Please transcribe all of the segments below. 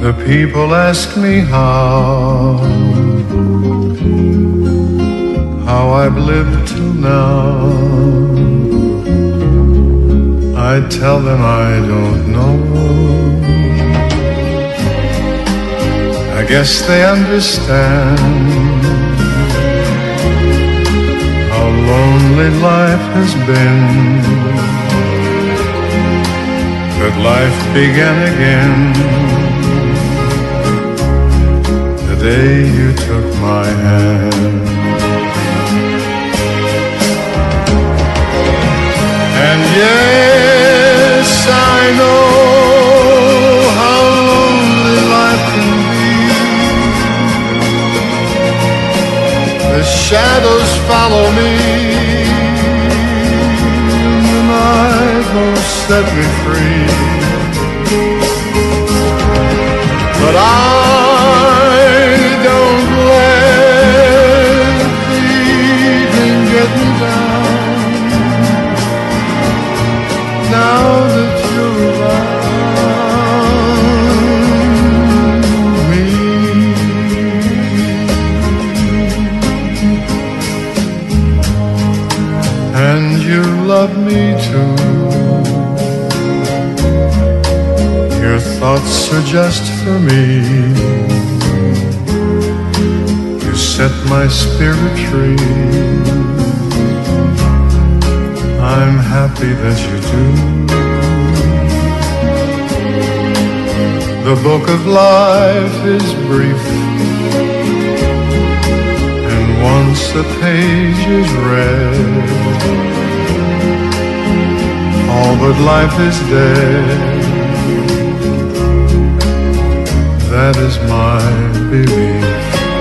The people ask me how I've lived till now. I tell them I don't know. I guess they understand how lonely life has been. But life began again the day you took my hand. And yes, I know how lonely life can be. The shadows follow me, and the night won't set me free. But I don't let the evening get me down. Now that you're around me, and you love me too. Your thoughts are just for me. You set my spirit free. I'm happy that you do. The book of life is brief, and once a page is read, all but life is dead. That is my belief.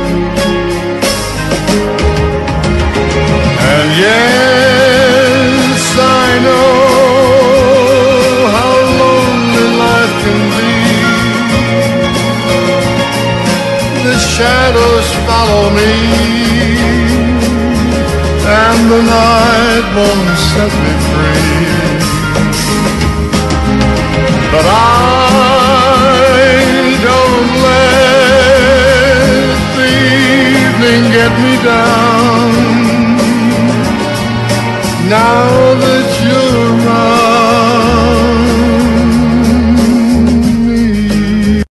And yes, I know how lonely life can be. The shadows follow me, and the night won't set me free.